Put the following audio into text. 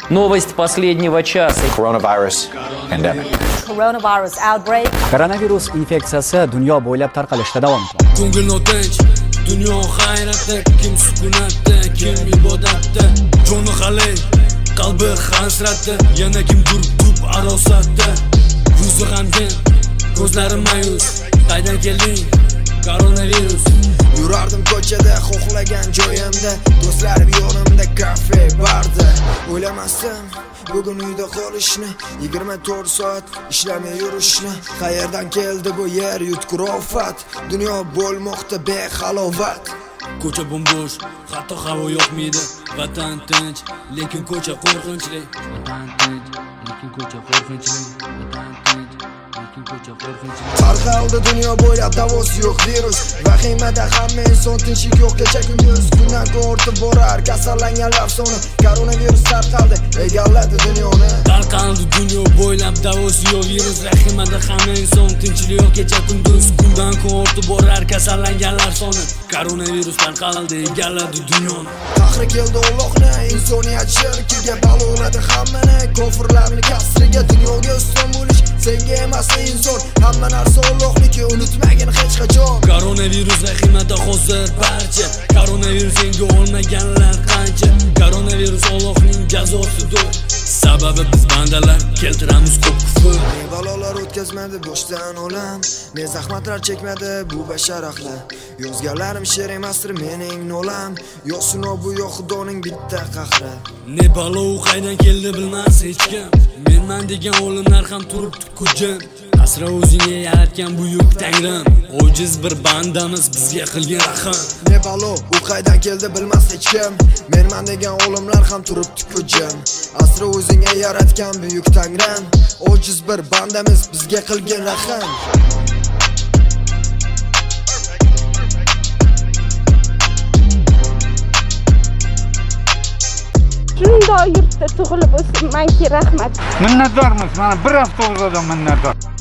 Новость последнего часа. Coronavirus pandemic. Coronavirus outbreak. Koronavirus infeksiyasi dunyo bo'ylab tarqalishda davom etmoqda. Ko'ngil notinch, dunyo hayratda, kim sukunatda, kim ibodatda, joni qalay, qalbi hasratda, yana kimdir tub arosatda, yuzi g'amgin, ko'zlari ma'yus, qaydan kelding? Koronavirus. Yurardim ko'chada, xohlagan joyimda, do'stlarim yonimda, kafe, barda. O'ylamasdim bugun uyda qolishni, 24 soat ishlamay yurishni. Qayerdan keldi bu yer yutqir ofat, dunyo bo'lmoqda behalovat. Ko'cha bo'sh, hatto havo yoqmaydi. Vatan tinch, lekin ko'cha qo'rqinchli. Vatan tinch, lekin ko'cha qo'rqinchli. Vatan tinch, lekin ko'cha qo'rqinchli. Tarqaldi dunyo bo'ylab davosi yo'q virus. Vahimada hamma inson tinchlik yo'q kecha kunduz. Kundan kun ortib borar kasallanganlar soni. Koronavirus tarqaldi, egalladi dunyoni. Tarqaldi dunyo bo'ylab davosi yo'q virus. Vahimada hamma inson tinchlik yo'q kecha kunduz. Kundan kun ortib borar kasallanganlar soni. Koronavirus tarqaldi, egalladi dunyoni. Qahri keldi Allohni, insoniyat shirkiga baloladi hammani. Kofirlarning kasriga dunyoga ustun bo'lish senga emas inson. Hamma narsa Allohniki, unutmagin hech qachon. Koronavirus vahimada hozir barcha. Koronavirus senga olmaganlar qancha. Koronavirus Allohning jazosidir. Sababi biz bandalar keltiramiz ko'p kufr. Balolar o'tkazmadi boshdan olam, ne zahmatlar chekmadi bu bashar ahli. Yozganlarim she'r emasdir mening nolam, yo sinov bu yo xudoning bitta qahri. Ne balo qaydan keldi bilmas hech kim. Menman degan olimlar ham turibdi ko'jim. Asra o'zingga yaratgan buyuk Tangrim, ojiz bir bandamiz bizga qilgan rahim. Ne balo u qaydan keldi bilmas hech kim. Menman degan olimlar ham turibdi ko'jim. Asra o'zingga yaratgan buyuk Tangrim, ojiz bir bandamiz bizga qilgan rahim. Shunday yurtda tug'ilib o'sib, menga rahmat. Minnatdormiz. Mana bir hafta o'zida minnatdor.